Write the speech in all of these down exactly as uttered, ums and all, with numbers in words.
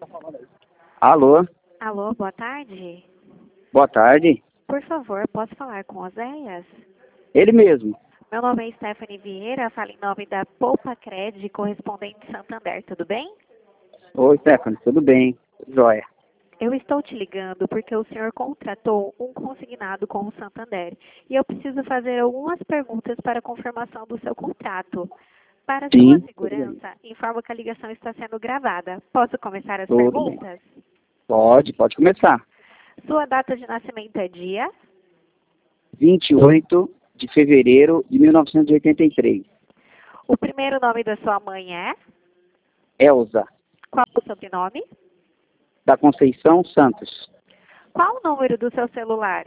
Alô, Alô, boa tarde. boa tarde. Por favor, posso falar com Oséias? Ele mesmo. Meu nome é Stephanie Vieira, falo em nome da Poupa Cred, correspondente Santander, tudo bem? Oi, Stephanie, tudo bem? Joia. Eu estou te ligando porque o senhor contratou um consignado com o Santander e eu preciso fazer algumas perguntas para a confirmação do seu contrato. Para sua Sim, tudo bem. segurança, informo que a ligação está sendo gravada. Posso começar as Tudo bem. perguntas? Pode, pode começar. Sua data de nascimento é dia? vinte e oito de fevereiro de mil novecentos e oitenta e três. O primeiro nome da sua mãe é? Elza, Qual o sobrenome? da Conceição Santos. Qual o número do seu celular?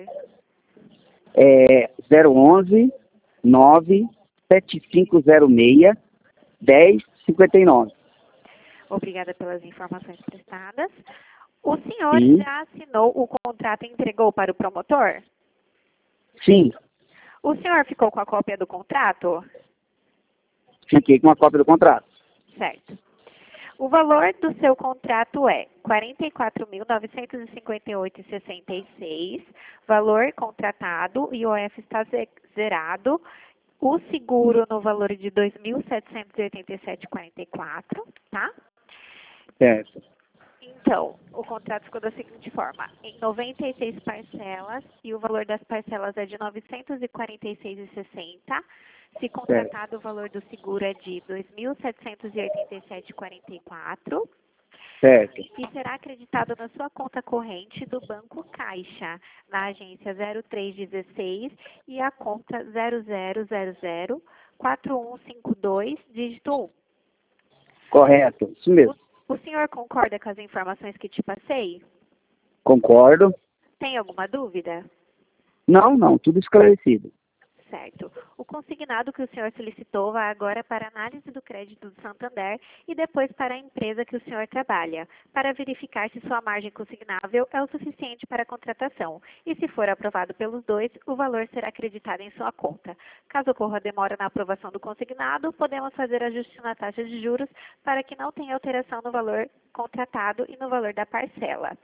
É zero onze nove sete cinco zero seis dez cinquenta e nove. Obrigada pelas informações prestadas. O senhor Sim. já assinou o contrato e entregou para o promotor? Sim, O senhor ficou com a cópia do contrato? fiquei com uma cópia do contrato. Certo. O valor do seu contrato é quarenta e quatro mil novecentos e cinquenta e oito reais e sessenta e seis centavos. Valor contratado, I O F está ze- zerado. O seguro no valor de dois mil setecentos e oitenta e sete reais e quarenta e quatro centavos, tá? Certo. Então, o contrato ficou da seguinte forma, em noventa e seis parcelas, e o valor das parcelas é de novecentos e quarenta e seis reais e sessenta centavos. Se contratado, o valor do seguro é de dois mil setecentos e oitenta e sete reais e quarenta e quatro centavos. Certo. E será acreditado na sua conta corrente do Banco Caixa, na agência zero três dezesseis e a conta zero zero zero zero quatro um cinco dois, dígito um. Correto, isso mesmo. O senhor concorda com as informações que te passei? Concordo. Tem alguma dúvida? Não, não, tudo esclarecido. Certo. O consignado que o senhor solicitou vai agora para análise do crédito do Santander e depois para a empresa que o senhor trabalha, para verificar se sua margem consignável é o suficiente para a contratação. E se for aprovado pelos dois, o valor será acreditado em sua conta. Caso ocorra demora na aprovação do consignado, podemos fazer ajuste na taxa de juros para que não tenha alteração no valor contratado e no valor da parcela.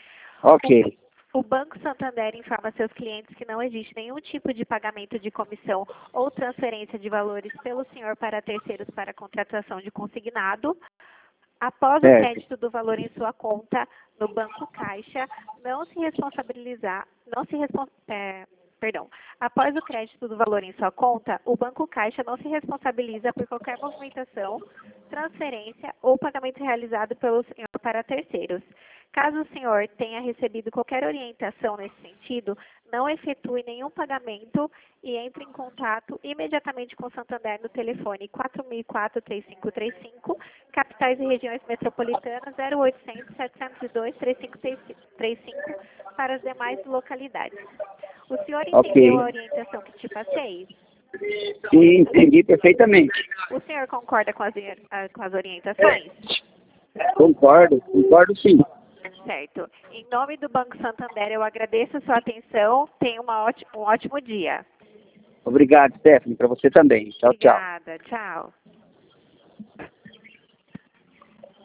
Ok. O Banco Santander informa seus clientes que não existe nenhum tipo de pagamento de comissão ou transferência de valores pelo senhor para terceiros para contratação de consignado. Após o Certo. crédito do valor em sua conta no Banco Caixa, não se responsabilizar, não se respons, é, perdão, após o crédito do valor em sua conta, o Banco Caixa não se responsabiliza por qualquer movimentação, transferência ou pagamento realizado pelo senhor para terceiros. Caso o senhor tenha recebido qualquer orientação nesse sentido, não efetue nenhum pagamento e entre em contato imediatamente com o Santander no telefone quatro mil e quatro, três cinco três cinco, capitais e regiões metropolitanas zero oitocentos, setecentos e dois, três cinco três cinco para as demais localidades. O senhor entendeu Ok. a orientação que te passei? Sim, entendi perfeitamente. O senhor concorda com as, com as orientações? Concordo, concordo sim. Certo. Em nome do Banco Santander, eu agradeço a sua atenção. Tenha uma ótima, um ótimo dia. Obrigado, Stephanie, para você também. Tchau, tchau. Obrigada. Tchau.